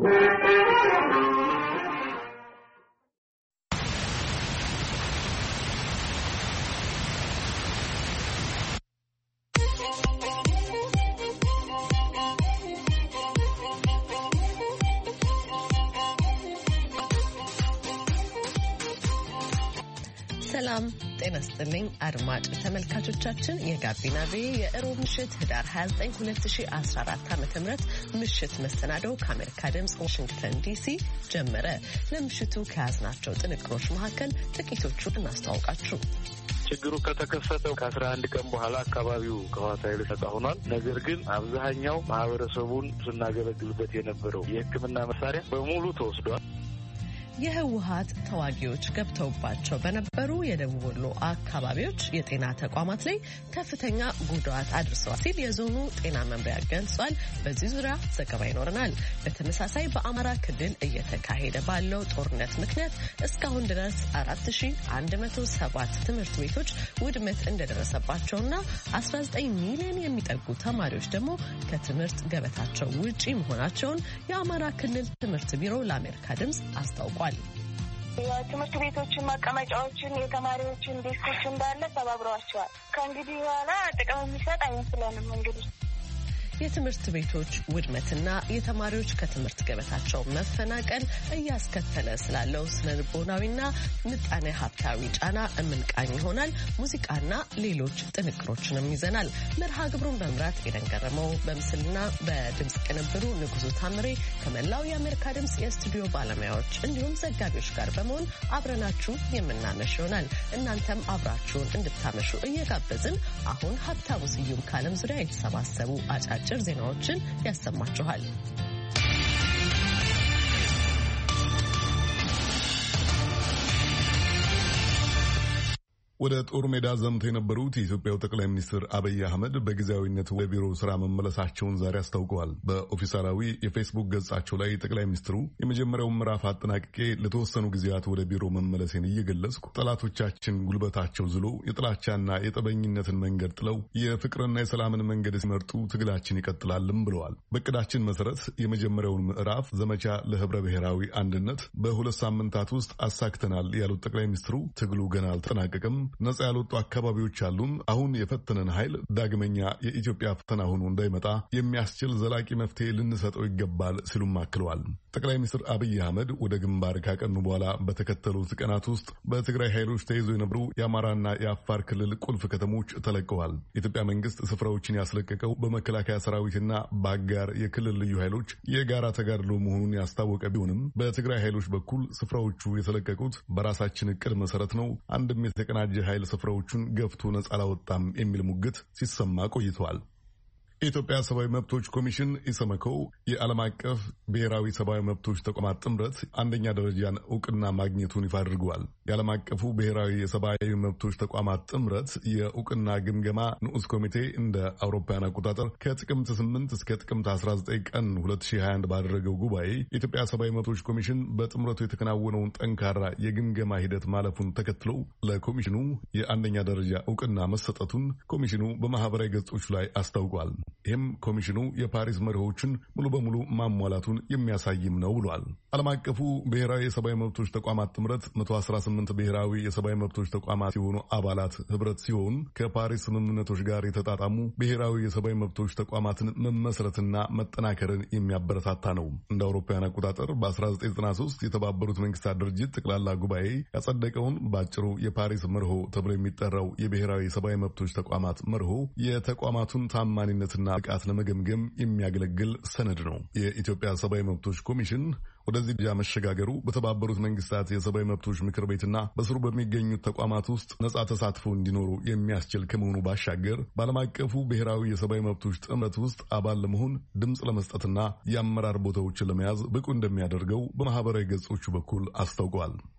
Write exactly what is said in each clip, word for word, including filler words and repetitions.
ሰላም ጤና ይስጥልኝ አድማጭ ተመልካቾቻችን የጋቢና ቪ የእሮብ ምሽት ህዳር ሃያ ዘጠኝ ሁለት ሺህ አስራ አራት ዓ.ም ምሽት መሰናዶው ከአሜሪካ ድምጽ ዋሽንግተን ዲሲ ጀመረ። ለምሽቱ ከያዝናቸው ጥንቅሮች መካከል ጥቂቶቹ እናስተዋውቃችሁ። ችግሩ ከተከሰተው ከአስራ አንድ ቀን በኋላ አካባቢው ከህወሓት ኃይሎች ነጻ ሆኗል። ነገር ግን አብዛኛው ማህበረሰቡን ስናገለግልበት የነበረው የሕክምና መሳሪያ በሙሉ ተወስዷል። የህወሓት ተዋጊዎች ገብተውባቸው በነበሩ የደቡብ ወሎ አካባቢዎች የጤና ተቋማት ላይ ከፍተኛ ጉዳት አድርሰዋል ሲል የዞኑ ጤና መምሪያ ገልጿል። በዚህ ዙሪያ ዘገባ ይኖረናል። በተመሳሳይ በአማራ ክልል እየተካሄደ ባለው ጦርነት ምክንያት እስካሁን ድረስ አራት ሺህ አንድ መቶ ሰባት ትምህርት ቤቶች ውድመት እንደደረሰባቸውና አስራ ዘጠኝ ሚሊዮን የሚጠጉ ተማሪዎች ደግሞ ከትምህርት ገበታቸው ውጪ መሆናቸውን የአማራ ክልል ትምህርት ቢሮ ለአሜሪካ ድምጽ አስታውቋል። የትምህርት ቤቶችን ማቀመጫዎችን የተማሪዎችን ዴስኮች እንዳለ ተባብረዋቸዋል። ከእንግዲህ በኋላ ጥቅም የሚሰጥ አይመስለንም። እንግዲህ የትምህርት ቤቶች ውድመትና የተማሪዎች ከትምህርት ገበታቸው መፈናቀል እያስከተለ ስላለው ስነልቦናዊና ምጣኔ ሀብታዊ ጫና እምንቃኝ ይሆናል። ሙዚቃና ሌሎች ጥንቅሮችንም ይዘናል። መርሃ ግብሩን በመምራት ኤደን ገረመው፣ በምስልና በድምጽ ቅንብሩ ንጉሱ ታምሬ ከመላው የአሜሪካ ድምጽ የስቱዲዮ ባለሙያዎች እንዲሁም ዘጋቢዎች ጋር በመሆን አብረናችሁ የምናመሽ ይሆናል። እናንተም አብራችሁን እንድታመሹ እየጋበዝን አሁን ሀብታሙ ስዩም ከዓለም ዙሪያ የተሰባሰቡ አጫጭር አጭር ዜናዎችን ያሰማችኋል። ወደ ጦር ሜዳ ዘምተው የነበሩት የኢትዮጵያው ጠቅላይ ሚኒስትር አብይ አህመድ በጊዜያዊነት ወደ ቢሮ ስራ መመለሳቸውን ዛሬ አስታውቀዋል። በኦፊሳላዊ የፌስቡክ ገጻቸው ላይ ጠቅላይ ሚኒስትሩ የመጀመሪያውን ምዕራፍ አጠናቅቄ ለተወሰኑ ጊዜያት ወደ ቢሮ መመለሴን እየገለጽኩ ጠላቶቻችን ጉልበታቸው ዝሎ የጥላቻና የጠበኝነትን መንገድ ጥለው የፍቅርና የሰላምን መንገድ ሲመርጡ ትግላችን ይቀጥላልም ብለዋል። በእቅዳችን መሰረት የመጀመሪያውን ምዕራፍ ዘመቻ ለህብረ ብሔራዊ አንድነት በሁለት ሳምንታት ውስጥ አሳክተናል ያሉት ጠቅላይ ሚኒስትሩ ትግሉ ገና አልተጠናቀቀም፣ ነጻ ያልወጡ አካባቢዎች አሉን። አሁን የፈተነን ኃይል ዳግመኛ የኢትዮጵያ ፈተና ሆኖ እንዳይመጣ የሚያስችል ዘላቂ መፍትሄ ልንሰጠው ይገባል ሲሉም አክለዋል። ጠቅላይ ሚኒስትር አብይ አህመድ ወደ ግንባር ካቀኑ በኋላ በተከተሉት ቀናት ውስጥ በትግራይ ኃይሎች ተይዘው የነበሩ የአማራና የአፋር ክልል ቁልፍ ከተሞች ተለቀዋል። የኢትዮጵያ መንግስት ስፍራዎችን ያስለቀቀው በመከላከያ ሰራዊትና በአጋር የክልል ልዩ ኃይሎች የጋራ ተጋድሎ መሆኑን ያስታወቀ ቢሆንም በትግራይ ኃይሎች በኩል ስፍራዎቹ የተለቀቁት በራሳችን እቅድ መሰረት ነው፣ አንድም የተቀናጀ ኃይል ስፍራዎቹን ገፍቶ ነጻ አላወጣም የሚል ሙግት ሲሰማ ቆይተዋል። የኢትዮጵያ ሰብአዊ መብቶች ኮሚሽን ኢሰመኮ የዓለም አቀፍ ብሔራዊ ሰብአዊ መብቶች ተቋማት ጥምረት አንደኛ ደረጃን እውቅና ማግኘቱን ይፋ አድርገዋል። የዓለም አቀፉ ብሔራዊ የሰብአዊ መብቶች ተቋማት ጥምረት የእውቅና ግምገማ ንዑስ ኮሚቴ እንደ አውሮፓውያን አቆጣጠር ከጥቅምት ስምንት እስከ ጥቅምት አስራ ዘጠኝ ቀን ሁለት ሺህ ሀያ አንድ ባደረገው ጉባኤ የኢትዮጵያ ሰብአዊ መብቶች ኮሚሽን በጥምረቱ የተከናወነውን ጠንካራ የግምገማ ሂደት ማለፉን ተከትሎ ለኮሚሽኑ የአንደኛ ደረጃ እውቅና መሰጠቱን ኮሚሽኑ በማህበራዊ ገጾች ላይ አስታውቋል። ይህም ኮሚሽኑ የፓሪስ መርሆችን ሙሉ በሙሉ ማሟላቱን የሚያሳይም ነው ብሏል። ዓለም አቀፉ ብሔራዊ የሰብአዊ መብቶች ተቋማት ጥምረት መቶ አስራ ስምንት ብሔራዊ የሰብአዊ መብቶች ተቋማት የሆኑ አባላት ህብረት ሲሆን ከፓሪስ ስምምነቶች ጋር የተጣጣሙ ብሔራዊ የሰብአዊ መብቶች ተቋማትን መመስረትና መጠናከርን የሚያበረታታ ነው። እንደ አውሮፓውያን አቆጣጠር በ1993 የተባበሩት መንግስታት ድርጅት ጠቅላላ ጉባኤ ያጸደቀውን በአጭሩ የፓሪስ መርሆ ተብሎ የሚጠራው የብሔራዊ የሰብአዊ መብቶች ተቋማት መርሆ የተቋማቱን ታማኒነት ና ብቃት ለመገምገም የሚያገለግል ሰነድ ነው። የኢትዮጵያ ሰብአዊ መብቶች ኮሚሽን ወደዚህ ደረጃ መሸጋገሩ በተባበሩት መንግስታት የሰብአዊ መብቶች ምክር ቤትና በስሩ በሚገኙት ተቋማት ውስጥ ነጻ ተሳትፎ እንዲኖሩ የሚያስችል ከመሆኑ ባሻገር በዓለም አቀፉ ብሔራዊ የሰብአዊ መብቶች ጥምረት ውስጥ አባል ለመሆን ድምፅ ለመስጠትና የአመራር ቦታዎችን ለመያዝ ብቁ እንደሚያደርገው በማህበራዊ ገጾቹ በኩል አስታውቀዋል።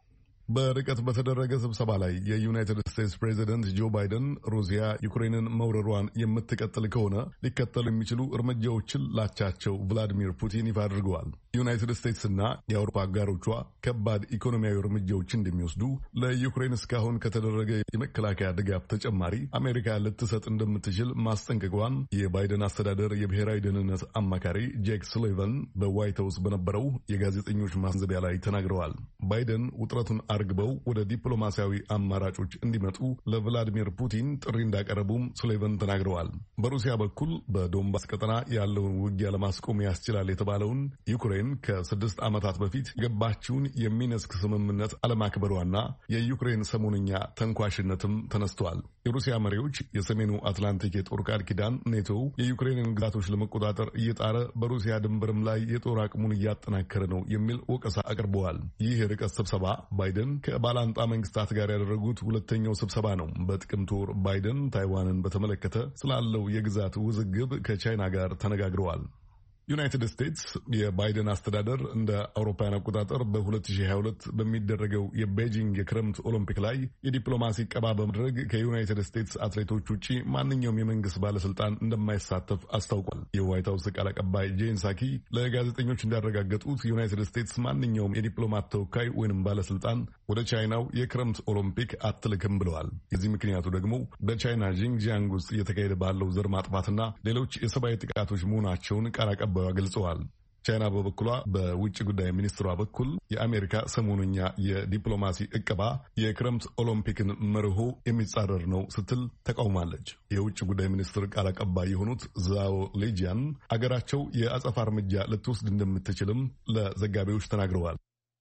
በርቀት በተደረገ ስብሰባ ላይ የዩናይትድ ስቴትስ ፕሬዚደንት ጆ ባይደን ሩሲያ ዩክሬንን መውረሯን የምትቀጥል ከሆነ ሊከተሉ የሚችሉ እርምጃዎችን ላቻቸው ቭላዲሚር ፑቲን ይፋ አድርገዋል። ዩናይትድ ስቴትስና የአውሮፓ አጋሮቿ ከባድ ኢኮኖሚያዊ እርምጃዎች እንደሚወስዱ ለዩክሬን እስካሁን ከተደረገ የመከላከያ ድጋፍ ተጨማሪ አሜሪካ ልትሰጥ እንደምትችል ማስጠንቀቋን የባይደን አስተዳደር የብሔራዊ ደህንነት አማካሪ ጄክ ሱሊቫን በዋይት ሀውስ በነበረው የጋዜጠኞች ማንዘቢያ ላይ ተናግረዋል። ባይደን ውጥረቱን አርግበው ወደ ዲፕሎማሲያዊ አማራጮች እንዲመጡ ለቭላዲሚር ፑቲን ጥሪ እንዳቀረቡም ሱሊቫን ተናግረዋል። በሩሲያ በኩል በዶንባስ ቀጠና ያለውን ውጊያ ለማስቆም ያስችላል የተባለውን ዩክሬን ከስድስት ዓመታት በፊት የገባችውን የሚነስክ ስምምነት አለማክበሯና የዩክሬን ሰሞንኛ ተንኳሽነትም ተነስተዋል። የሩሲያ መሪዎች የሰሜኑ አትላንቲክ የጦር ቃል ኪዳን ኔቶ የዩክሬንን ግዛቶች ለመቆጣጠር እየጣረ በሩሲያ ድንበርም ላይ የጦር አቅሙን እያጠናከረ ነው የሚል ወቀሳ አቅርበዋል። ይህ የርቀት ስብሰባ ባይደን ከባላንጣ መንግስታት ጋር ያደረጉት ሁለተኛው ስብሰባ ነው። በጥቅምት ወር ባይደን ታይዋንን በተመለከተ ስላለው የግዛት ውዝግብ ከቻይና ጋር ተነጋግረዋል። ዩናይትድ ስቴትስ የባይደን አስተዳደር እንደ አውሮፓውያን አቆጣጠር በሁለት ሺህ ሃያ ሁለት በሚደረገው የቤጂንግ የክረምት ኦሎምፒክ ላይ የዲፕሎማሲ ቀባ በማድረግ ከዩናይትድ ስቴትስ አትሌቶች ውጪ ማንኛውም የመንግስት ባለስልጣን እንደማይሳተፍ አስታውቋል። የዋይት ሀውስ ቃል አቀባይ ጄን ሳኪ ለጋዜጠኞች እንዳረጋገጡት ዩናይትድ ስቴትስ ማንኛውም የዲፕሎማት ተወካይ ወይንም ባለስልጣን ወደ ቻይናው የክረምት ኦሎምፒክ አትልክም ብለዋል። የዚህ ምክንያቱ ደግሞ በቻይና ጂንጂያንግ ውስጥ እየተካሄደ ባለው ዘር ማጥፋትና ሌሎች የሰብአዊ ጥቃቶች መሆናቸውን ቃል አቀባዩ ገልጸዋል። ቻይና በበኩሏ በውጭ ጉዳይ ሚኒስትሯ በኩል የአሜሪካ ሰሞኑኛ የዲፕሎማሲ እቀባ የክረምት ኦሎምፒክን መርሆ የሚጻረር ነው ስትል ተቃውማለች። የውጭ ጉዳይ ሚኒስትር ቃል አቀባይ የሆኑት ዛኦ ሌጂያን አገራቸው የአጸፋ እርምጃ ልትወስድ እንደምትችልም ለዘጋቢዎች ተናግረዋል።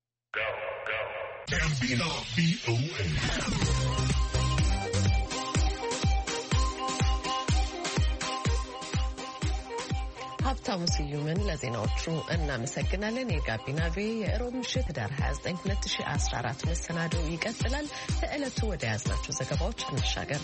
ሀብታሙ ስዩምን ለዜናዎቹ እናመሰግናለን። የጋቢና ቪ የሮብ ምሽት ህዳር ሃያ ዘጠኝ ሁለት ሺህ አስራ አራት መሰናዶ ይቀጥላል። ለዕለቱ ወደ ያዝናቸው ዘገባዎች እንሻገር።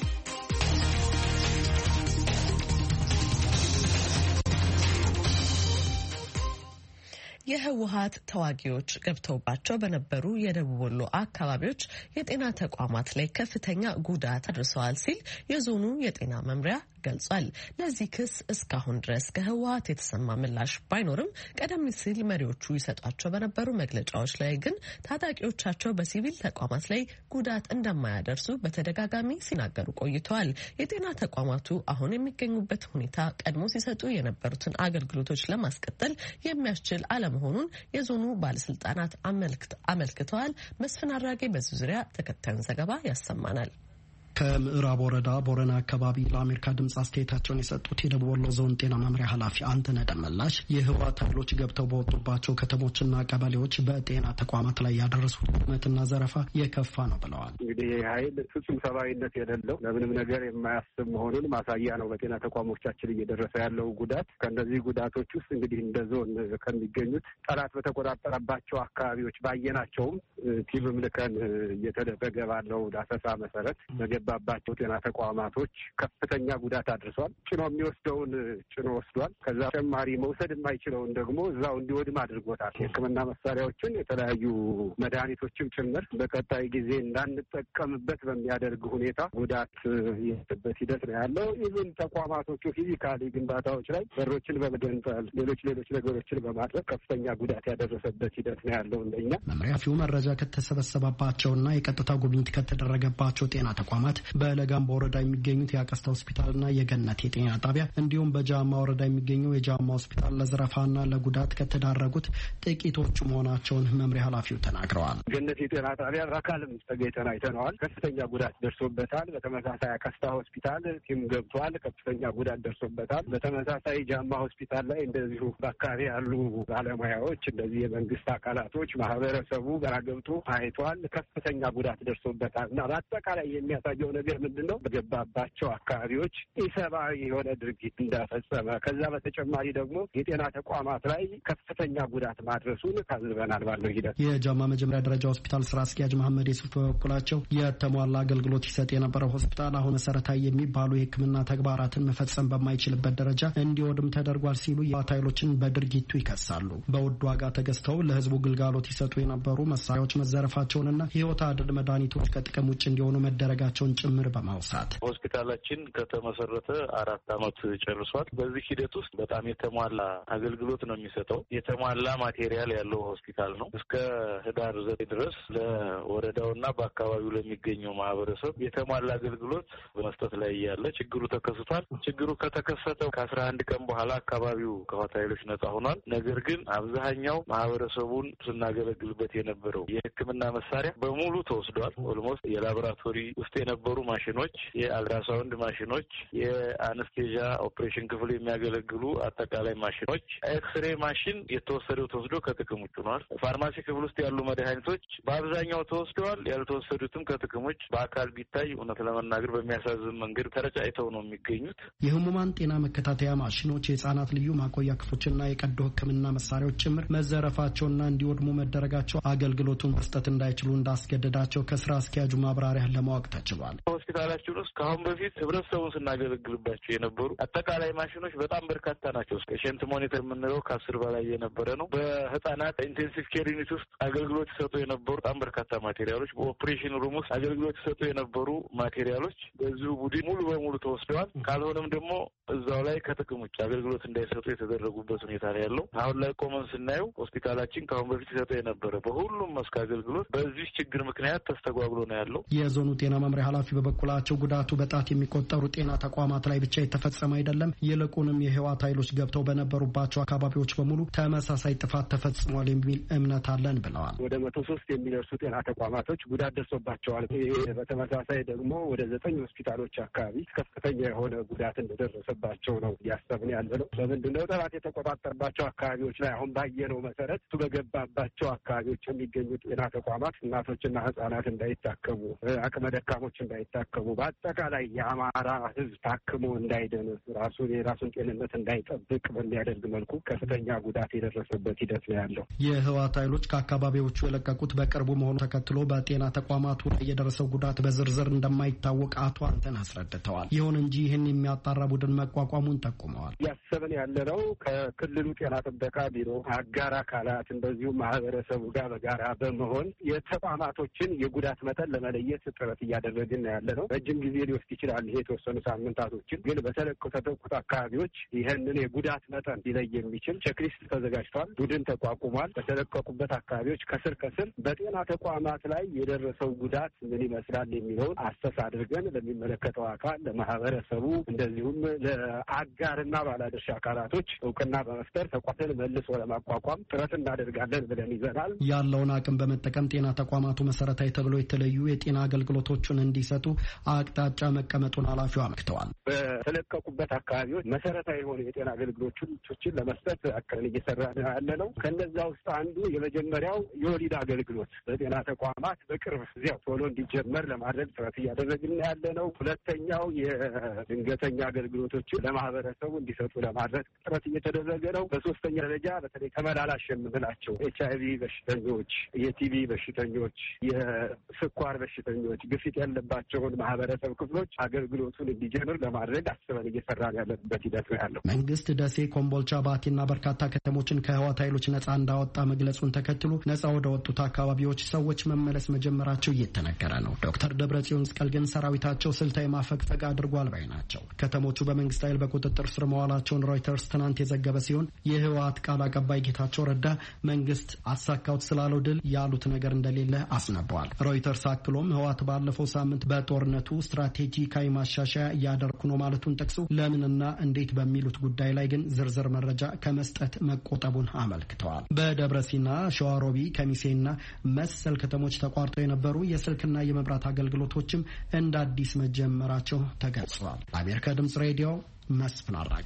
የህወሓት ተዋጊዎች ገብተውባቸው በነበሩ የደቡብ ወሎ አካባቢዎች የጤና ተቋማት ላይ ከፍተኛ ጉዳት አድርሰዋል ሲል የዞኑ የጤና መምሪያ ገልጿል። ለዚህ ክስ እስካሁን ድረስ ከህወሓት የተሰማ ምላሽ ባይኖርም ቀደም ሲል መሪዎቹ ይሰጧቸው በነበሩ መግለጫዎች ላይ ግን ታጣቂዎቻቸው በሲቪል ተቋማት ላይ ጉዳት እንደማያደርሱ በተደጋጋሚ ሲናገሩ ቆይተዋል። የጤና ተቋማቱ አሁን የሚገኙበት ሁኔታ ቀድሞ ሲሰጡ የነበሩትን አገልግሎቶች ለማስቀጠል የሚያስችል አለመሆኑን የዞኑ ባለስልጣናት አመልክተዋል። መስፍን አራጌ በዚህ ዙሪያ ተከታዩን ዘገባ ያሰማናል። ከምዕራብ ወረዳ ቦረና አካባቢ ለአሜሪካ ድምጽ አስተያየታቸውን የሰጡት የደቡብ ወሎ ዞን ጤና መምሪያ ኃላፊ አንተነህ ደመላሽ የህወሓት ኃይሎች ገብተው በወጡባቸው ከተሞችና ቀበሌዎች በጤና ተቋማት ላይ ያደረሱት ውድመትና ዘረፋ የከፋ ነው ብለዋል። እንግዲህ ይህ ኃይል ፍጹም ሰብአዊነት የሌለው ለምንም ነገር የማያስብ መሆኑን ማሳያ ነው። በጤና ተቋሞቻችን እየደረሰ ያለው ጉዳት ከእነዚህ ጉዳቶች ውስጥ እንግዲህ እንደ ዞን ከሚገኙት ጠላት በተቆጣጠረባቸው አካባቢዎች ባየናቸውም ቲምም ልከን እየተደረገ ባለው ዳሰሳ መሰረት ባባቸው ጤና ተቋማቶች ከፍተኛ ጉዳት አድርሷል። ጭኖ የሚወስደውን ጭኖ ወስዷል። ከዛ ተጨማሪ መውሰድ የማይችለውን ደግሞ እዛው እንዲወድም አድርጎታል። የሕክምና መሳሪያዎችን የተለያዩ መድኃኒቶችም ጭምር በቀጣይ ጊዜ እንዳንጠቀምበት በሚያደርግ ሁኔታ ጉዳት የበት ሂደት ነው ያለው። ይህን ተቋማቶቹ ፊዚካሊ ግንባታዎች ላይ በሮችን በመገንጠል ሌሎች ሌሎች ነገሮችን በማድረግ ከፍተኛ ጉዳት ያደረሰበት ሂደት ነው ያለው። እንደኛ መምሪያው መረጃ ከተሰበሰበባቸውና የቀጥታ ጉብኝት ከተደረገባቸው ጤና ተቋማት በለጋምቦ ወረዳ የሚገኙት የአቀስታ ሆስፒታልና የገነት የጤና ጣቢያ እንዲሁም በጃማ ወረዳ የሚገኘው የጃማ ሆስፒታል ለዘረፋና ለጉዳት ከተዳረጉት ጥቂቶቹ መሆናቸውን መምሪያ ኃላፊው ተናግረዋል። ገነት የጤና ጣቢያ በአካልም ተገኝተን አይተነዋል። ከፍተኛ ጉዳት ደርሶበታል። በተመሳሳይ አቀስታ ሆስፒታል ቲም ገብቷል። ከፍተኛ ጉዳት ደርሶበታል። በተመሳሳይ ጃማ ሆስፒታል ላይ እንደዚሁ በአካባቢ ያሉ ባለሙያዎች፣ እንደዚህ የመንግስት አካላቶች፣ ማህበረሰቡ ጋር ገብቶ አይቷል። ከፍተኛ ጉዳት ደርሶበታል እና በአጠቃላይ የሚያሳየው የሚያሳየው ነገር ምንድነው? በገባባቸው አካባቢዎች ኢሰብአዊ የሆነ ድርጊት እንዳፈጸመ ከዛ በተጨማሪ ደግሞ የጤና ተቋማት ላይ ከፍተኛ ጉዳት ማድረሱን ታዝበናል ባለው ሂደት። የጃማ መጀመሪያ ደረጃ ሆስፒታል ስራ አስኪያጅ መሐመድ የሱፍ በበኩላቸው የተሟላ አገልግሎት ይሰጥ የነበረው ሆስፒታል አሁን መሰረታዊ የሚባሉ የሕክምና ተግባራትን መፈጸም በማይችልበት ደረጃ እንዲወድም ተደርጓል ሲሉ የህወሓት ኃይሎችን በድርጊቱ ይከሳሉ። በውድ ዋጋ ተገዝተው ለህዝቡ ግልጋሎት ይሰጡ የነበሩ መሳሪያዎች መዘረፋቸውንና ህይወት አድን መድኃኒቶች ከጥቅም ውጭ እንዲሆኑ መደረጋቸውን ጭምር በማውሳት ሆስፒታላችን ከተመሰረተ አራት ዓመት ጨርሷል። በዚህ ሂደት ውስጥ በጣም የተሟላ አገልግሎት ነው የሚሰጠው። የተሟላ ማቴሪያል ያለው ሆስፒታል ነው። እስከ ህዳር ዘጠኝ ድረስ ለወረዳውና በአካባቢው ለሚገኘው ማህበረሰብ የተሟላ አገልግሎት በመስጠት ላይ ያለ ችግሩ ተከስቷል። ችግሩ ከተከሰተው ከአስራ አንድ ቀን በኋላ አካባቢው ከህወሓት ኃይሎች ነጻ ሆኗል። ነገር ግን አብዛኛው ማህበረሰቡን ስናገለግልበት የነበረው የሕክምና መሳሪያ በሙሉ ተወስዷል። ኦልሞስት የላቦራቶሪ ውስጥ የነበሩ ማሽኖች፣ የአልትራሳውንድ ማሽኖች፣ የአነስቴዣ ኦፕሬሽን ክፍል የሚያገለግሉ አጠቃላይ ማሽኖች፣ ኤክስሬ ማሽን የተወሰደው ተወስዶ ከጥቅም ውጭ ሆኗል። ፋርማሲ ክፍል ውስጥ ያሉ መድኃኒቶች በአብዛኛው ተወስደዋል። ያልተወሰዱትም ከጥቅሞች በአካል ቢታይ እውነት ለመናገር በሚያሳዝን መንገድ ተረጫጭተው ነው የሚገኙት። የህሙማን ጤና መከታተያ ማሽኖች፣ የህጻናት ልዩ ማቆያ ክፍሎችና የቀዶ ሕክምና መሳሪያዎች ጭምር መዘረፋቸውና እንዲወድሙ መደረጋቸው አገልግሎቱን መስጠት እንዳይችሉ እንዳስገደዳቸው ከስራ አስኪያጁ ማብራሪያ ለማወቅ ተችሏል። ሆስፒታላችን ውስጥ ከአሁን በፊት ህብረተሰቡን ስናገለግልባቸው የነበሩ አጠቃላይ ማሽኖች በጣም በርካታ ናቸው። ፔሸንት ሞኒተር የምንለው ከአስር በላይ የነበረ ነው። በህጻናት ኢንቴንሲቭ ኬር ዩኒት ውስጥ አገልግሎት ይሰጡ የነበሩ በጣም በርካታ ማቴሪያሎች፣ በኦፕሬሽን ሩም ውስጥ አገልግሎት ይሰጡ የነበሩ ማቴሪያሎች በዚሁ ቡድን ሙሉ በሙሉ ተወስደዋል። ካልሆነም ደግሞ እዛው ላይ ከጥቅም ውጭ አገልግሎት እንዳይሰጡ የተደረጉበት ሁኔታ ነው ያለው። አሁን ላይ ቆመን ስናየው ሆስፒታላችን ከአሁን በፊት ይሰጠው የነበረ በሁሉም መስክ አገልግሎት በዚህ ችግር ምክንያት ተስተጓጉሎ ነው ያለው። የዞኑ ጤና መምሪያ ኃላፊ በበኩላቸው ጉዳቱ በጣት የሚቆጠሩ ጤና ተቋማት ላይ ብቻ የተፈጸመ አይደለም፣ ይልቁንም የህወሓት ኃይሎች ገብተው በነበሩባቸው አካባቢዎች በሙሉ ተመሳሳይ ጥፋት ተፈጽሟል የሚል እምነት አለን ብለዋል። ወደ መቶ ሶስት የሚደርሱ ጤና ተቋማቶች ጉዳት ደርሶባቸዋል። ይሄ በተመሳሳይ ደግሞ ወደ ዘጠኝ ሆስፒታሎች አካባቢ ከፍተኛ የሆነ ጉዳት እንደደረሰባቸው ነው እያሰብን ያለ ነው። ለምንድነው ጠላት የተቆጣጠረባቸው አካባቢዎች ላይ አሁን ባየነው መሰረት እሱ በገባባቸው አካባቢዎች የሚገኙ ጤና ተቋማት እናቶችና ህጻናት እንዳይታከሙ፣ አቅመ ደካሞች እንዳይታከሙ፣ በአጠቃላይ የአማራ ህዝብ ታክሞ እንዳይደን ራሱን የራሱን ጤንነት እንዳይጠብቅ በሚያደርግ መልኩ ከፍተኛ ጉዳት የደረሰበት ሂደት ነው ያለው። የህወሓት ኃይሎች ከአካባቢዎቹ የለቀቁት በቅርቡ መሆኑ ተከትሎ በጤና ተቋማቱ ላይ የደረሰው ጉዳት በዝርዝር እንደማይታወቅ አቶ አንተን አስረድተዋል። ይሁን እንጂ ይህን የሚያጣራ ቡድን መቋቋሙን ጠቁመዋል። እያሰብን ያለነው ከክልሉ ጤና ጥበቃ ቢሮ አጋር አካላት እንደዚሁም ማህበረሰቡ ጋር በጋራ በመሆን የተቋማቶችን የጉዳት መጠን ለመለየት ጥረት እያደረግን ያለ ነው። ረጅም ጊዜ ሊወስድ ይችላል። ይሄ የተወሰኑ ሳምንታቶችን ግን በተለቀቁት አካባቢዎች ይህንን የጉዳት መጠን ሊለይ የሚችል ቼክሊስት ተዘጋጅቷል። ቡድን ተቋቁሟል። በተለቀቁበት አካባቢዎች ከስር ከስር በጤና ተቋማት ላይ የደረሰው ጉዳት ምን ይመስላል የሚለውን አሰስ አድርገን ለሚመለከተው አካል ለማህበረሰቡ እንደዚሁም ለአጋርና ባለድርሻ አካላቶች እውቅና በመፍጠር ተቋትን መልሶ ለማቋቋም ጥረት እናደርጋለን ብለን ይዘናል። ያለውን አቅም በመጠቀም ጤና ተቋማቱ መሰረታዊ ተብሎ የተለዩ የጤና አገልግሎቶችን እንዲሰጡ አቅጣጫ መቀመጡን ኃላፊው አመልክተዋል። በተለቀቁበት አካባቢዎች መሰረታዊ የሆኑ የጤና አገልግሎቶችን ለመስጠት አቅረን እየሰራ ያለ ነው። ከነዛ ውስጥ አንዱ የመጀመሪያው የወሊድ አገልግሎት በጤና ተቋማት በቅርብ እዚያው ቶሎ እንዲጀመር ለማድረግ ጥረት እያደረግን ያለ ነው። ሁለተኛው የድንገተኛ አገልግሎቶችን ለማህበረሰቡ እንዲሰጡ ለማድረግ ጥረት እየተደረገ ነው። በሶስተኛ ደረጃ በተለይ ተመላላሽ የምንላቸው ኤች አይ ቪ በሽተኞች፣ የቲቪ በሽተኞች፣ የስኳር በሽተኞች፣ ግፊት ያለባቸውን ማህበረሰብ ክፍሎች አገልግሎቱን እንዲጀምር ለማድረግ አስበን እየሰራን ያለበት ሂደት ነው ያለው። መንግስት ደሴ፣ ኮምቦልቻ፣ ባቲና በርካታ ከተሞችን ከህወሓት ኃይሎች ነጻ እንዳወጣ መግለጹን ተከትሎ ነጻ ወደ ወጡት አካባቢዎች ሰዎች መመለስ መጀመራቸው እየተነገረ ነው። ዶክተር ደብረጽዮን መስቀል ግን ሰራዊታቸው ስልታዊ ማፈግፈግ አድርጓል ባይ ናቸው። ከተሞቹ በመንግስት ኃይል በቁጥጥር ስር መዋላቸውን ሮይተርስ ትናንት የዘገበ ሲሆን የህወሓት ቃል አቀባይ ጌታቸው ረዳ መንግስት አሳካውት ስላለው ድል ያሉት ነገር እንደሌለ አስነብበዋል። ሮይተርስ አክሎም ህወሓት ባለፈው ሳምንት በጦርነቱ ስትራቴጂካዊ ማሻሻያ እያደረኩ ነው ማለቱን ጠቅሶ ለምንና እንዴት በሚሉት ጉዳይ ላይ ግን ዝርዝር መረጃ ከመስጠት መቆጠቡን አመልክተዋል። በደብረሲና ሸዋሮቢ፣ ከሚሴና መሰል ከተሞች ተቋርጠው የነበሩ የስልክና የመብራት አገልግሎቶችም እንደ አዲስ መጀመራቸው ተገልጿል። ለአሜሪካ ድምጽ ሬዲዮ መስፍን አራጌ።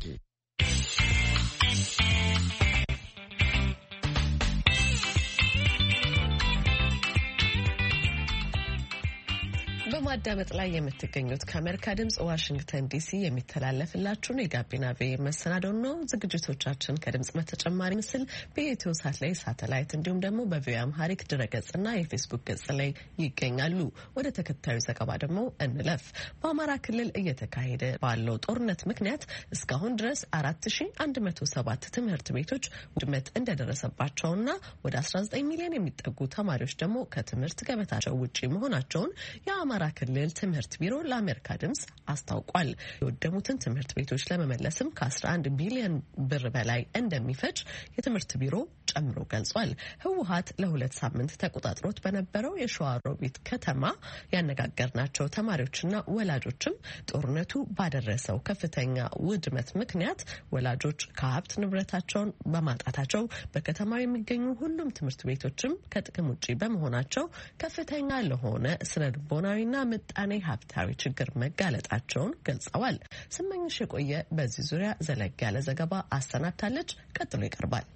በማዳመጥ ላይ የምትገኙት ከአሜሪካ ድምጽ ዋሽንግተን ዲሲ የሚተላለፍላችሁን የጋቢና ቪ መሰናዶው ነው። ዝግጅቶቻችን ከድምጽ በተጨማሪ ምስል በኢትዮ ሳት ላይ ሳተላይት እንዲሁም ደግሞ በቪኦኤ አምሃሪክ ድረገጽና የፌስቡክ ገጽ ላይ ይገኛሉ። ወደ ተከታዩ ዘገባ ደግሞ እንለፍ። በአማራ ክልል እየተካሄደ ባለው ጦርነት ምክንያት እስካሁን ድረስ አራት ሺህ አንድ መቶ ሰባት ትምህርት ቤቶች ውድመት እንደደረሰባቸውና ወደ አስራ ዘጠኝ ሚሊዮን የሚጠጉ ተማሪዎች ደግሞ ከትምህርት ገበታቸው ውጪ መሆናቸውን የአማራ ክልል ትምህርት ቢሮ ለአሜሪካ ድምጽ አስታውቋል። የወደሙትን ትምህርት ቤቶች ለመመለስም ከአስራ አንድ ቢሊዮን ብር በላይ እንደሚፈጅ የትምህርት ቢሮ ጨምሮ ገልጿል። ህወሓት ለሁለት ሳምንት ተቆጣጥሮት በነበረው የሸዋሮቢት ከተማ ያነጋገርናቸው ተማሪዎችና ወላጆችም ጦርነቱ ባደረሰው ከፍተኛ ውድመት ምክንያት ወላጆች ከሀብት ንብረታቸውን በማጣታቸው በከተማው የሚገኙ ሁሉም ትምህርት ቤቶችም ከጥቅም ውጪ በመሆናቸው ከፍተኛ ለሆነ ስነ ልቦናዊና ምጣኔ ሀብታዊ ችግር መጋለጣቸውን ገልጸዋል። ስመኝሽ የቆየ በዚህ ዙሪያ ዘለግ ያለ ዘገባ አሰናድታለች። ቀጥሎ ይቀርባል።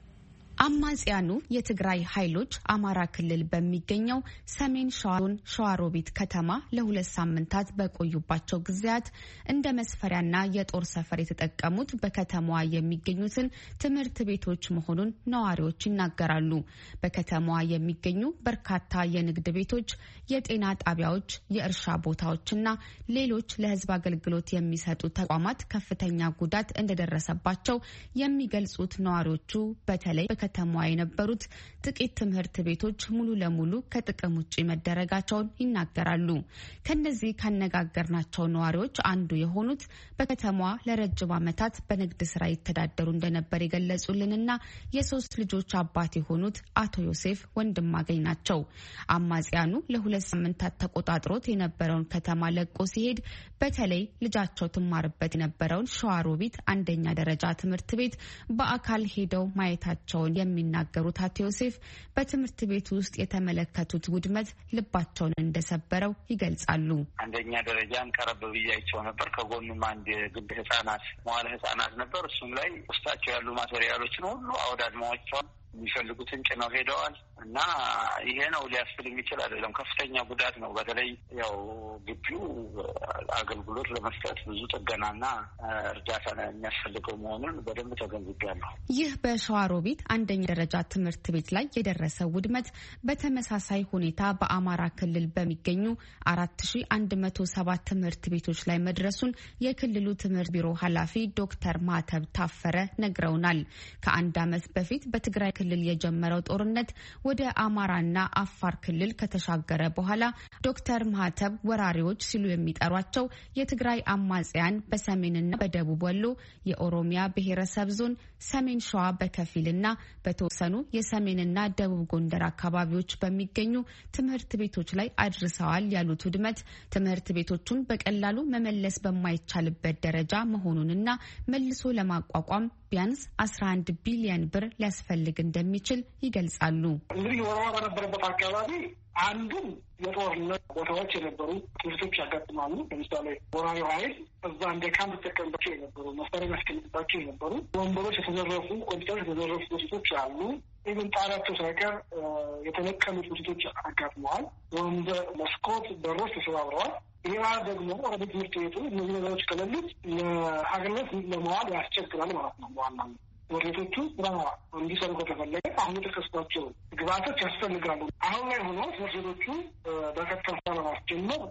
አማጽያኑ የትግራይ ኃይሎች አማራ ክልል በሚገኘው ሰሜን ሸዋን ሸዋሮቢት ከተማ ለሁለት ሳምንታት በቆዩባቸው ጊዜያት እንደ መስፈሪያና የጦር ሰፈር የተጠቀሙት በከተማዋ የሚገኙትን ትምህርት ቤቶች መሆኑን ነዋሪዎች ይናገራሉ። በከተማዋ የሚገኙ በርካታ የንግድ ቤቶች፣ የጤና ጣቢያዎች፣ የእርሻ ቦታዎችና ሌሎች ለሕዝብ አገልግሎት የሚሰጡ ተቋማት ከፍተኛ ጉዳት እንደደረሰባቸው የሚገልጹት ነዋሪዎቹ በተለይ ከተማዋ የነበሩት ጥቂት ትምህርት ቤቶች ሙሉ ለሙሉ ከጥቅም ውጪ መደረጋቸውን ይናገራሉ። ከነዚህ ካነጋገርናቸው ነዋሪዎች አንዱ የሆኑት በከተማዋ ለረጅም ዓመታት በንግድ ስራ ይተዳደሩ እንደነበር የገለጹልንና የሶስት ልጆች አባት የሆኑት አቶ ዮሴፍ ወንድማገኝ ናቸው። አማጽያኑ ለሁለት ሳምንታት ተቆጣጥሮት የነበረውን ከተማ ለቆ ሲሄድ በተለይ ልጃቸው ትማርበት የነበረውን ሸዋሮቢት አንደኛ ደረጃ ትምህርት ቤት በአካል ሄደው ማየታቸውን የሚናገሩት አቶ ዮሴፍ በትምህርት ቤት ውስጥ የተመለከቱት ውድመት ልባቸውን እንደሰበረው ይገልጻሉ። አንደኛ ደረጃን ቀረብ ብያቸው ነበር። ከጎኑም አንድ ግብ ህጻናት መዋለ ህጻናት ነበር። እሱም ላይ ውስጣቸው ያሉ ማቴሪያሎችን ሁሉ አውዳድማዎቸውን የሚፈልጉትን ጭነው ሄደዋል እና ይሄ ነው ሊያስብል የሚችል አይደለም። ከፍተኛ ጉዳት ነው። በተለይ ያው ግቢው አገልግሎት ለመስጠት ብዙ ጥገናና እርዳታ የሚያስፈልገው መሆኑን በደንብ ተገንዝቤያለሁ። ይህ በሸዋሮቢት አንደኛ ደረጃ ትምህርት ቤት ላይ የደረሰው ውድመት በተመሳሳይ ሁኔታ በአማራ ክልል በሚገኙ አራት ሺህ አንድ መቶ ሰባት ትምህርት ቤቶች ላይ መድረሱን የክልሉ ትምህርት ቢሮ ኃላፊ ዶክተር ማተብ ታፈረ ነግረውናል። ከአንድ ዓመት በፊት በትግራይ ክልል የጀመረው ጦርነት ወደ አማራና አፋር ክልል ከተሻገረ በኋላ ዶክተር ማህተብ ወራሪዎች ሲሉ የሚጠሯቸው የትግራይ አማጽያን በሰሜንና በደቡብ ወሎ፣ የኦሮሚያ ብሔረሰብ ዞን፣ ሰሜን ሸዋ በከፊልና በተወሰኑ የሰሜንና ደቡብ ጎንደር አካባቢዎች በሚገኙ ትምህርት ቤቶች ላይ አድርሰዋል ያሉት ውድመት ትምህርት ቤቶቹን በቀላሉ መመለስ በማይቻልበት ደረጃ መሆኑንና መልሶ ለማቋቋም ቢያንስ አስራ አንድ ቢሊዮን ብር ሊያስፈልግ እንደሚችል ይገልጻሉ። እንግዲህ ወረራ በነበረበት አካባቢ አንዱም የጦርነት ቦታዎች የነበሩ ትምህርቶች ያጋጥማሉ። ለምሳሌ ወራሪው ኃይል እዛ እንደ ካምፕ ተጠቀምባቸው የነበሩ መሳሪያ ያስቀምጥባቸው የነበሩ ወንበሮች የተዘረፉ፣ ኮምፒውተሮች የተዘረፉ ትምህርቶች አሉ። ኢቭን ጣሪያቸው ሳይቀር የተነቀሉ ትምህርቶች አጋጥመዋል። ወንበር፣ መስኮት፣ በሮች ተሰባብረዋል። ይህ ደግሞ ወደ ትምህርት ቤቱ እነዚህ ነገሮች ከሌሉት ለአገልግሎት ለመዋል ያስቸግራል ማለት ነው። በዋናነት ትምህርት ቤቶቹ ስራ እንዲሰሩ ከተፈለገ አሁን የጠቀስኳቸው ግብአቶች ያስፈልጋሉ። አሁን ላይ ሆኖ ትምህርት ቤቶቹ በከተማ ለማስጀመር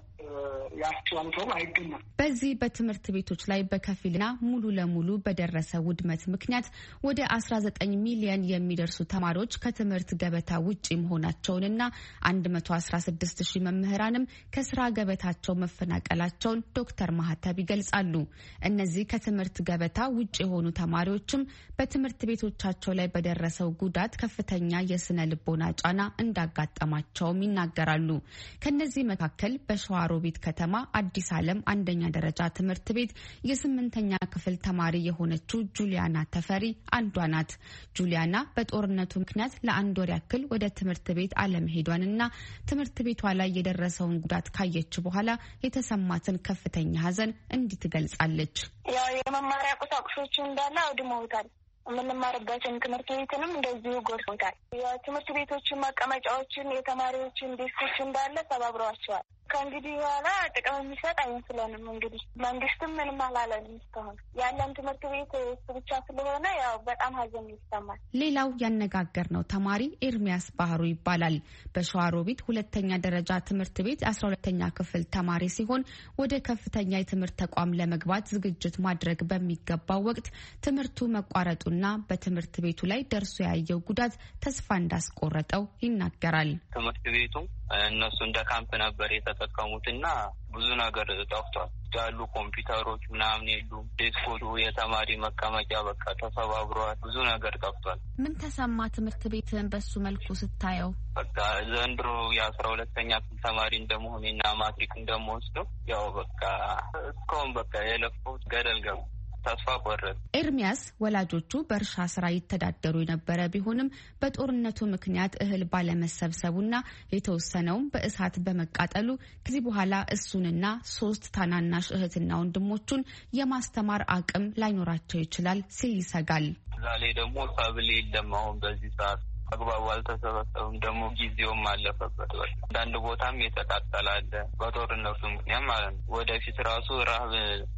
ያስችላሉ ተብሎ አይገመትም። በዚህ በትምህርት ቤቶች ላይ በከፊልና ሙሉ ለሙሉ በደረሰ ውድመት ምክንያት ወደ አስራ ዘጠኝ ሚሊዮን የሚደርሱ ተማሪዎች ከትምህርት ገበታ ውጪ መሆናቸውንና አንድ መቶ አስራ ስድስት ሺህ መምህራንም ከስራ ገበታቸው መፈናቀላቸውን ዶክተር ማህተብ ይገልጻሉ። እነዚህ ከትምህርት ገበታ ውጪ የሆኑ ተማሪዎችም በትምህርት ቤቶቻቸው ላይ በደረሰው ጉዳት ከፍተኛ የስነ ልቦና ጫና እንዳጋጠማቸውም ይናገራሉ። ከነዚህ መካከል በሸዋሮቢት ከተማ አዲስ ዓለም አንደኛ ደረጃ ትምህርት ቤት የስምንተኛ ክፍል ተማሪ የሆነችው ጁሊያና ተፈሪ አንዷ ናት። ጁሊያና በጦርነቱ ምክንያት ለአንድ ወር ያክል ወደ ትምህርት ቤት አለመሄዷንና ትምህርት ቤቷ ላይ የደረሰውን ጉዳት ካየች በኋላ የተሰማትን ከፍተኛ ሐዘን እንዲህ ትገልጻለች። ያው የመማሪያ ቁሳቁሶች እንዳለ አውድመውታል። የምንማርበትን ትምህርት ቤትንም እንደዚሁ ጎድቶታል። የትምህርት ቤቶችን መቀመጫዎችን፣ የተማሪዎችን ዴስኮች እንዳለ ተባብረዋቸዋል። ከእንግዲህ በኋላ ጥቅም የሚሰጥ አይመስለንም። እንግዲህ መንግስትም ምንም አላለንም እስካሁን። ያለን ትምህርት ቤት እሱ ብቻ ስለሆነ ያው በጣም ሀዘን ይሰማል። ሌላው ያነጋገርነው ተማሪ ኤርሚያስ ባህሩ ይባላል። በሸዋሮቢት ሁለተኛ ደረጃ ትምህርት ቤት አስራ ሁለተኛ ክፍል ተማሪ ሲሆን ወደ ከፍተኛ የትምህርት ተቋም ለመግባት ዝግጅት ማድረግ በሚገባው ወቅት ትምህርቱ መቋረጡና በትምህርት ቤቱ ላይ ደርሶ ያየው ጉዳት ተስፋ እንዳስቆረጠው ይናገራል። ትምህርት ቤቱ እነሱ እንደ ካምፕ ነበር የተጠቀሙትና ብዙ ነገር ጠፍቷል። ያሉ ኮምፒውተሮች ምናምን የሉም። ዴስክቶፑ የተማሪ መቀመጫ በቃ ተሰባብሯል። ብዙ ነገር ጠፍቷል። ምን ተሰማ ትምህርት ቤትን በሱ መልኩ ስታየው? በቃ ዘንድሮ የአስራ ሁለተኛ ክፍል ተማሪ እንደመሆኔና ማትሪክ እንደምወስደው ያው በቃ እስካሁን በቃ የለፈውት ገደል ገቡ። ተስፋ ቆረጥ። ኤርሚያስ ወላጆቹ በእርሻ ስራ ይተዳደሩ የነበረ ቢሆንም በጦርነቱ ምክንያት እህል ባለመሰብሰቡና የተወሰነውም በእሳት በመቃጠሉ ከዚህ በኋላ እሱንና ሶስት ታናናሽ እህትና ወንድሞቹን የማስተማር አቅም ላይኖራቸው ይችላል ሲል ይሰጋል። ዛሬ ደግሞ ሰብል የለም። አሁን በዚህ ሰዓት አግባቡ አልተሰበሰቡም። ደግሞ ጊዜውም አለፈበት። አንዳንድ ቦታም የተቃጠላለ በጦርነቱ ምክንያት ማለት ነው። ወደፊት ራሱ ረሃብ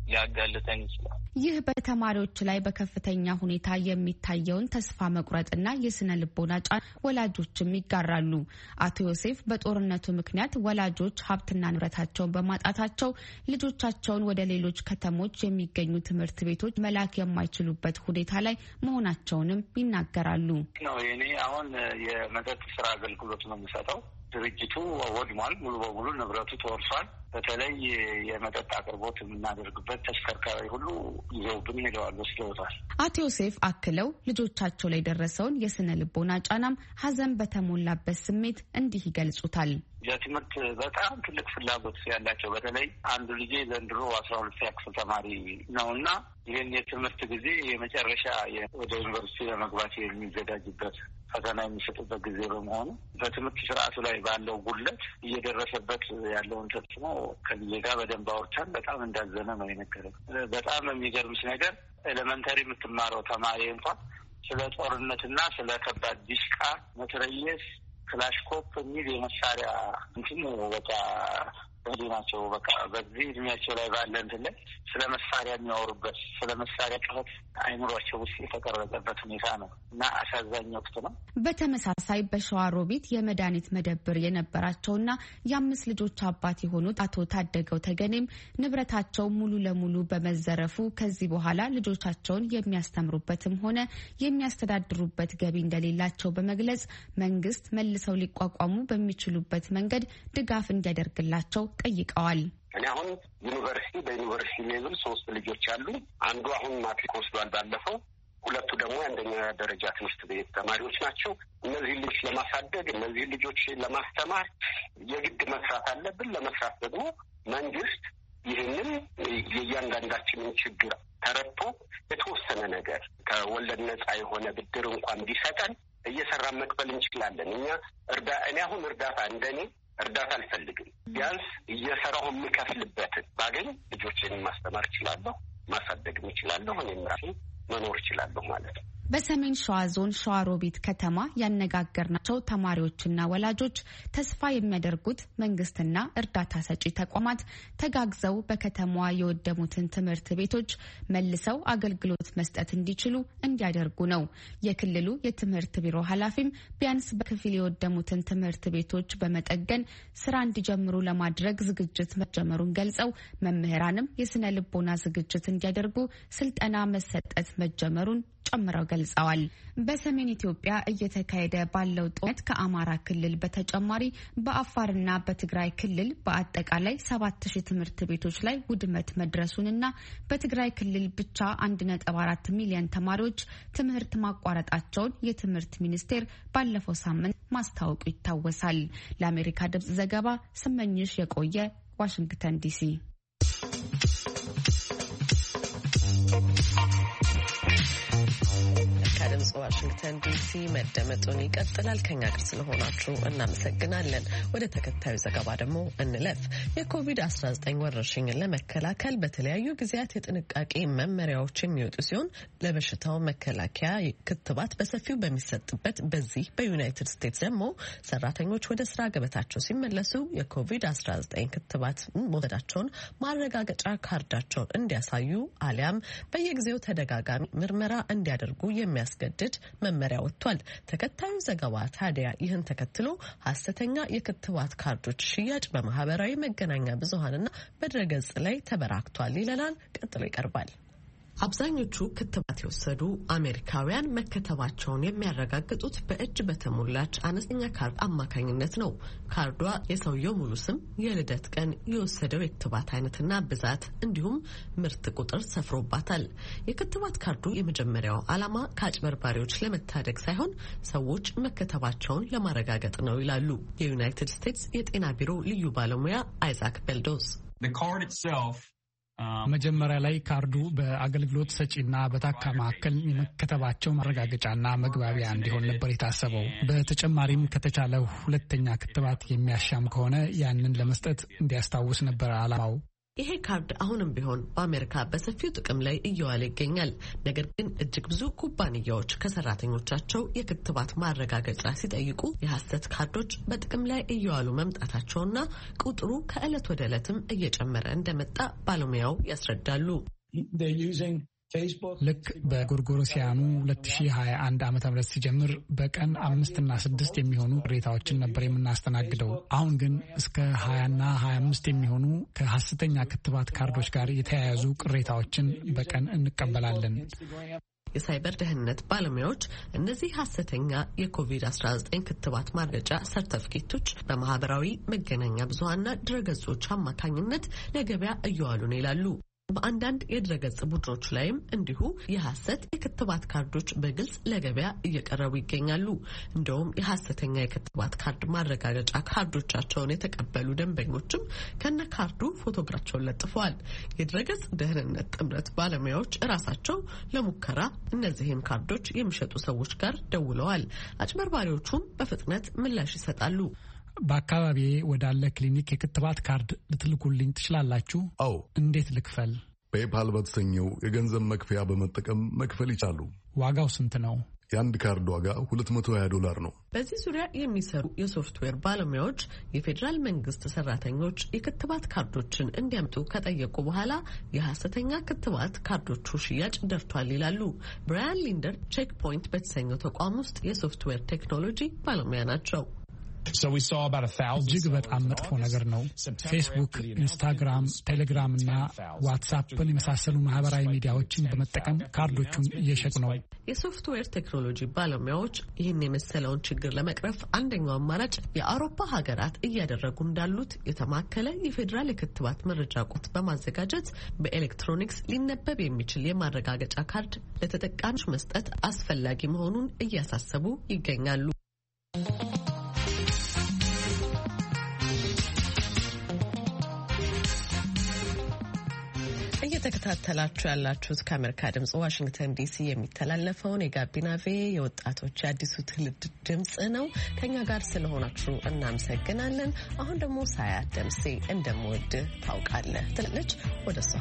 ሊያጋልጠን ይችላል። ይህ በተማሪዎች ላይ በከፍተኛ ሁኔታ የሚታየውን ተስፋ መቁረጥና የስነ ልቦና ጫና ወላጆችም ይጋራሉ። አቶ ዮሴፍ በጦርነቱ ምክንያት ወላጆች ሀብትና ንብረታቸውን በማጣታቸው ልጆቻቸውን ወደ ሌሎች ከተሞች የሚገኙ ትምህርት ቤቶች መላክ የማይችሉበት ሁኔታ ላይ መሆናቸውንም ይናገራሉ። አሁን የመጠጥ ስራ አገልግሎት ነው የሚሰጠው። ድርጅቱ ወድሟል። ሙሉ በሙሉ ንብረቱ ተወርሷል። በተለይ የመጠጥ አቅርቦት የምናደርግበት ተሽከርካሪ ሁሉ ይዘውብን ሄደዋል፣ ወስደውታል። አቶ ዮሴፍ አክለው ልጆቻቸው ላይ ደረሰውን የስነ ልቦና ጫናም ሀዘን በተሞላበት ስሜት እንዲህ ይገልጹታል። የትምህርት በጣም ትልቅ ፍላጎት ያላቸው በተለይ አንዱ ልጄ ዘንድሮ አስራ ሁለተኛ ክፍል ተማሪ ነው እና ይህን የትምህርት ጊዜ የመጨረሻ ወደ ዩኒቨርሲቲ ለመግባት የሚዘጋጅበት ፈተና የሚሰጥበት ጊዜ በመሆኑ በትምህርት ስርዓቱ ላይ ባለው ጉድለት እየደረሰበት ያለውን ተጽዕኖ ከልጄ ጋር በደንብ አውርተን በጣም እንዳዘነ ነው የነገረኝ። በጣም የሚገርምሽ ነገር ኤሌመንተሪ የምትማረው ተማሪ እንኳን ስለ ጦርነትና ስለ ከባድ ዲሽቃ፣ መትረየስ፣ ክላሽኮፕ የሚል የመሳሪያ እንትን በቃ እንዲ ናቸው። በቃ በዚህ እድሜያቸው ላይ ባለ እንትን ላይ ስለ መሳሪያ የሚያወሩበት ስለ መሳሪያ ጩኸት አይምሯቸው ውስጥ የተቀረጸበት ሁኔታ ነው እና አሳዛኝ ወቅት ነው። በተመሳሳይ በሸዋሮቢት የመድኃኒት መደብር የነበራቸውና የአምስት ልጆች አባት የሆኑት አቶ ታደገው ተገኔም ንብረታቸው ሙሉ ለሙሉ በመዘረፉ ከዚህ በኋላ ልጆቻቸውን የሚያስተምሩበትም ሆነ የሚያስተዳድሩበት ገቢ እንደሌላቸው በመግለጽ መንግስት መልሰው ሊቋቋሙ በሚችሉበት መንገድ ድጋፍ እንዲያደርግላቸው ጠይቀዋል። እኔ አሁን ዩኒቨርሲቲ በዩኒቨርሲቲ ሌቭል ሶስት ልጆች አሉ። አንዱ አሁን ማትሪክ ወስዷል ባለፈው። ሁለቱ ደግሞ የአንደኛ ደረጃ ትምህርት ቤት ተማሪዎች ናቸው። እነዚህ ልጆች ለማሳደግ እነዚህ ልጆች ለማስተማር የግድ መስራት አለብን። ለመስራት ደግሞ መንግስት ይህንን የእያንዳንዳችንን ችግር ተረድቶ የተወሰነ ነገር ከወለድ ነጻ የሆነ ብድር እንኳን ቢሰጠን እየሰራን መክፈል እንችላለን። እኛ እርዳ እኔ አሁን እርዳታ እንደኔ እርዳታ አልፈልግም። ቢያንስ እየሰራሁ የምከፍልበትን ባገኝ ልጆችን ማስተማር እችላለሁ፣ ማሳደግም እችላለሁ፣ እኔም ራሴ መኖር እችላለሁ ማለት ነው። በሰሜን ሸዋ ዞን ሸዋሮቢት ከተማ ያነጋገርናቸው ተማሪዎችና ወላጆች ተስፋ የሚያደርጉት መንግስትና እርዳታ ሰጪ ተቋማት ተጋግዘው በከተማዋ የወደሙትን ትምህርት ቤቶች መልሰው አገልግሎት መስጠት እንዲችሉ እንዲያደርጉ ነው። የክልሉ የትምህርት ቢሮ ኃላፊም ቢያንስ በከፊል የወደሙትን ትምህርት ቤቶች በመጠገን ስራ እንዲጀምሩ ለማድረግ ዝግጅት መጀመሩን ገልጸው መምህራንም የስነ ልቦና ዝግጅት እንዲያደርጉ ስልጠና መሰጠት መጀመሩን ጨምረው ገልጸዋል። በሰሜን ኢትዮጵያ እየተካሄደ ባለው ጦርነት ከአማራ ክልል በተጨማሪ በአፋርና በትግራይ ክልል በአጠቃላይ ሰባት ሺህ ትምህርት ቤቶች ላይ ውድመት መድረሱንና በትግራይ ክልል ብቻ አንድ ነጥብ አራት ሚሊዮን ተማሪዎች ትምህርት ማቋረጣቸውን የትምህርት ሚኒስቴር ባለፈው ሳምንት ማስታወቁ ይታወሳል። ለአሜሪካ ድምጽ ዘገባ ስመኝሽ የቆየ ዋሽንግተን ዲሲ። ድምጽ ዋሽንግተን ዲሲ መደመጡን ይቀጥላል። ከኛ ጋር ስለሆናችሁ እናመሰግናለን። ወደ ተከታዩ ዘገባ ደግሞ እንለፍ። የኮቪድ አስራ ዘጠኝ ወረርሽኝን ለመከላከል በተለያዩ ጊዜያት የጥንቃቄ መመሪያዎች የሚወጡ ሲሆን ለበሽታው መከላከያ ክትባት በሰፊው በሚሰጥበት በዚህ በዩናይትድ ስቴትስ ደግሞ ሰራተኞች ወደ ስራ ገበታቸው ሲመለሱ የኮቪድ አስራ ዘጠኝ ክትባት መውሰዳቸውን ማረጋገጫ ካርዳቸውን እንዲያሳዩ አሊያም በየጊዜው ተደጋጋሚ ምርመራ እንዲያደርጉ የሚያስገድድ መመሪያ ወጥቷል። ተከታዩ ዘገባ ታዲያ ይህን ተከትሎ ሐሰተኛ የክትባት ካርዶች ሽያጭ በማህበራዊ መገናኛ ብዙሃንና በድረገጽ ላይ ተበራክቷል ይለናል። ቀጥሎ ይቀርባል። አብዛኞቹ ክትባት የወሰዱ አሜሪካውያን መከተባቸውን የሚያረጋግጡት በእጅ በተሞላች አነስተኛ ካርድ አማካኝነት ነው። ካርዷ የሰውየው ሙሉ ስም፣ የልደት ቀን፣ የወሰደው የክትባት አይነትና ብዛት እንዲሁም ምርት ቁጥር ሰፍሮባታል። የክትባት ካርዱ የመጀመሪያው ዓላማ ከአጭበርባሪዎች ለመታደግ ሳይሆን ሰዎች መከተባቸውን ለማረጋገጥ ነው ይላሉ የዩናይትድ ስቴትስ የጤና ቢሮ ልዩ ባለሙያ አይዛክ ቤልዶስ። መጀመሪያ ላይ ካርዱ በአገልግሎት ሰጪና በታካሚ መካከል የመከተባቸው ማረጋገጫና መግባቢያ እንዲሆን ነበር የታሰበው። በተጨማሪም ከተቻለ ሁለተኛ ክትባት የሚያሻም ከሆነ ያንን ለመስጠት እንዲያስታውስ ነበር ዓላማው። ይሄ ካርድ አሁንም ቢሆን በአሜሪካ በሰፊው ጥቅም ላይ እየዋለ ይገኛል። ነገር ግን እጅግ ብዙ ኩባንያዎች ከሰራተኞቻቸው የክትባት ማረጋገጫ ሲጠይቁ የሐሰት ካርዶች በጥቅም ላይ እየዋሉ መምጣታቸውና ቁጥሩ ከዕለት ወደ ዕለትም እየጨመረ እንደመጣ ባለሙያው ያስረዳሉ። ልክ በጎርጎሮሲያኑ ሁለት ሺህ ሀያ አንድ ዓመተ ምህረት ሲጀምር በቀን አምስትና ስድስት የሚሆኑ ቅሬታዎችን ነበር የምናስተናግደው። አሁን ግን እስከ ሀያና ሀያ አምስት የሚሆኑ ከሐሰተኛ ክትባት ካርዶች ጋር የተያያዙ ቅሬታዎችን በቀን እንቀበላለን። የሳይበር ደህንነት ባለሙያዎች እነዚህ ሐሰተኛ የኮቪድ አስራ ዘጠኝ ክትባት ማረጋገጫ ሰርተፊኬቶች በማህበራዊ መገናኛ ብዙሃንና ድረገጾች አማካኝነት ለገበያ እየዋሉ ነው ይላሉ። በአንዳንድ የድረገጽ ቡድኖች ላይም እንዲሁ የሐሰት የክትባት ካርዶች በግልጽ ለገበያ እየቀረቡ ይገኛሉ። እንደውም የሐሰተኛ የክትባት ካርድ ማረጋገጫ ካርዶቻቸውን የተቀበሉ ደንበኞችም ከነ ካርዱ ፎቶግራፋቸውን ለጥፈዋል። የድረገጽ ደህንነት ጥምረት ባለሙያዎች እራሳቸው ለሙከራ እነዚህን ካርዶች የሚሸጡ ሰዎች ጋር ደውለዋል። አጭበርባሪዎቹም በፍጥነት ምላሽ ይሰጣሉ። በአካባቢዬ ወዳለ ክሊኒክ የክትባት ካርድ ልትልኩልኝ ትችላላችሁ? አዎ። እንዴት ልክፈል? ፔፓል በተሰኘው የገንዘብ መክፈያ በመጠቀም መክፈል ይቻሉ። ዋጋው ስንት ነው? የአንድ ካርድ ዋጋ ሁለት መቶ ሀያ ዶላር ነው። በዚህ ዙሪያ የሚሰሩ የሶፍትዌር ባለሙያዎች የፌዴራል መንግስት ሰራተኞች የክትባት ካርዶችን እንዲያምጡ ከጠየቁ በኋላ የሐሰተኛ ክትባት ካርዶቹ ሽያጭ ደርቷል ይላሉ። ብራያን ሊንደር ቼክ ፖይንት በተሰኘው ተቋም ውስጥ የሶፍትዌር ቴክኖሎጂ ባለሙያ ናቸው። እጅግ በጣም መጥፎ ነገር ነው። ፌስቡክ፣ ኢንስታግራም፣ ቴሌግራም እና ዋትሳፕን የመሳሰሉ ማህበራዊ ሚዲያዎችን በመጠቀም ካርዶቹን እየሸጡ ነው። የሶፍትዌር ቴክኖሎጂ ባለሙያዎች ይህን የመሰለውን ችግር ለመቅረፍ አንደኛው አማራጭ የአውሮፓ ሀገራት እያደረጉ እንዳሉት የተማከለ የፌዴራል የክትባት መረጃ ቁት በማዘጋጀት በኤሌክትሮኒክስ ሊነበብ የሚችል የማረጋገጫ ካርድ ለተጠቃሚዎች መስጠት አስፈላጊ መሆኑን እያሳሰቡ ይገኛሉ። እየተከታተላችሁ ያላችሁት ከአሜሪካ ድምጽ ዋሽንግተን ዲሲ የሚተላለፈውን የጋቢና ቬ የወጣቶች የአዲሱ ትውልድ ድምጽ ነው። ከኛ ጋር ስለሆናችሁ እናመሰግናለን። አሁን ደግሞ ሳያት ደምሴ እንደምወድ ታውቃለህ ትላለች። ወደሷ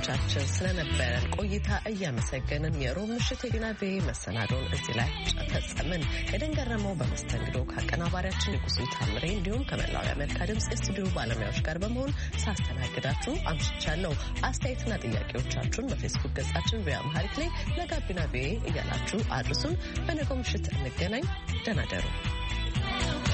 ተመልካቾቻችን ስለነበረን ቆይታ እያመሰገንን የሮብ ምሽት የጋቢና ቪኦኤ መሰናዶን እዚህ ላይ ፈጸምን። ኤደን ገረመው በመስተንግዶ ከአቀናባሪያችን ንጉሱ ታምሬ እንዲሁም ከመላው የአሜሪካ ድምፅ የስቱዲዮ ባለሙያዎች ጋር በመሆን ሳስተናግዳችሁ አምሽቻለሁ። አስተያየትና ጥያቄዎቻችሁን በፌስቡክ ገጻችን ቪኦኤ አምሃሪክ ላይ ለጋቢና ቪኦኤ እያላችሁ አድርሱን። በነገው ምሽት እንገናኝ። ደህና ደሩ።